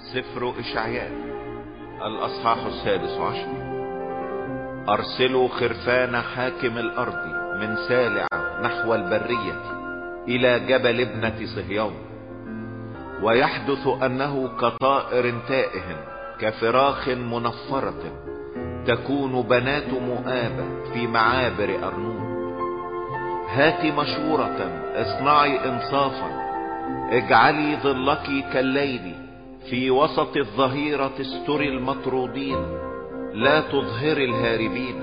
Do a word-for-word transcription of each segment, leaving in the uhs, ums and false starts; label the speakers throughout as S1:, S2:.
S1: سفر إشعياء الأصحاح السادس عشر. أرسلوا خرفان حاكم الأرض من سالع نحو البرية إلى جبل ابنة صهيون، ويحدث أنه كطائر تائه كفراخ منفرة تكون بنات مؤاب في معابر أرنون. هات مشورة، اصنعي انصافا، اجعلي ظلك كالليل، في وسط الظهيرة استري المطرودين، لا تظهري الهاربين،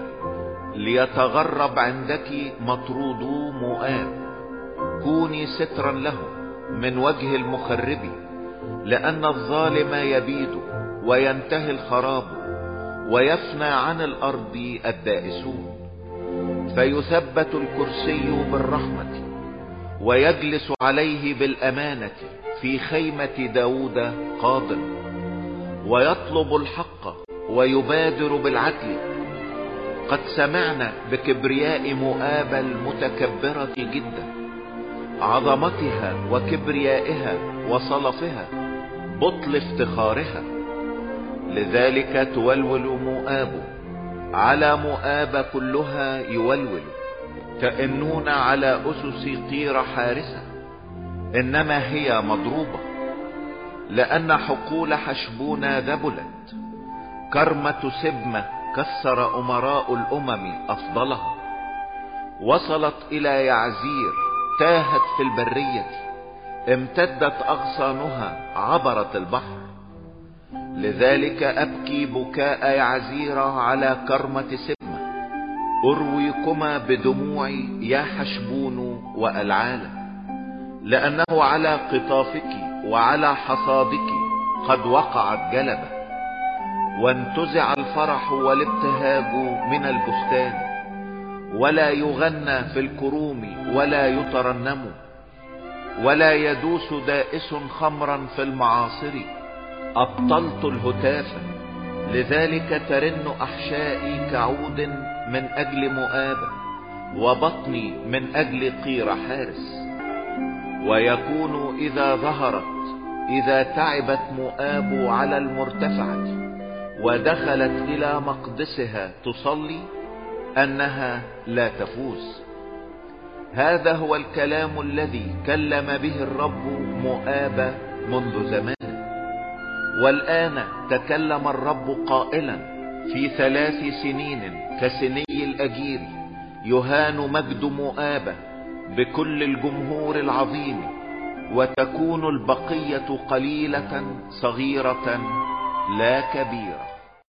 S1: ليتغرب عندك مطرودو مؤاب. كوني سترا لهم من وجه المخرب، لأن الظالم يبيد وينتهي الخراب، ويفنى عن الأرض الدائسون. فيثبت الكرسي بالرحمة، ويجلس عليه بالأمانة في خيمة داود قاض. ويطلب الحق ويبادر بالعدل. قد سمعنا بكبرياء مؤاب المتكبرة جدا، عظمتها وكبريائها وصلفها، بطل افتخارها. لذلك تولول مؤاب، على مؤاب كلها يولول. تئنون على أسس قير حارسة، إنما هي مضروبة، لأن حقول حشبون ذبلت. كرمة سبمة كسر أمراء الأمم أفضلها. وصلت إلى يعزير، تاهت في البرية، امتدت أغصانها، عبرت البحر. لذلك أبكي بكاء يعزير على كرمة سبمة، أرويكما بدموعي يا حشبون وألعالة، لأنه على قطافك وعلى حصادك قد وقعت جلبة. وانتزع الفرح والابتهاج من البستان، ولا يغنى في الكروم ولا يترنم، ولا يدوس دائس خمرا في المعاصر. أبطلت الهتاف، لذلك ترن أحشائي كعود من أجل مؤاب، وبطني من أجل قير حارس. ويكون إذا ظهرت، إذا تعبت مؤاب على المرتفعة ودخلت إلى مقدسها تصلي، أنها لا تفوز. هذا هو الكلام الذي كلم به الرب مؤاب منذ زمان. والآن تكلم الرب قائلا: في ثلاث سنين كسني الأجير يهان مجد مؤاب بكل الجمهور العظيم، وتكون البقية قليلة صغيرة لا كبيرة.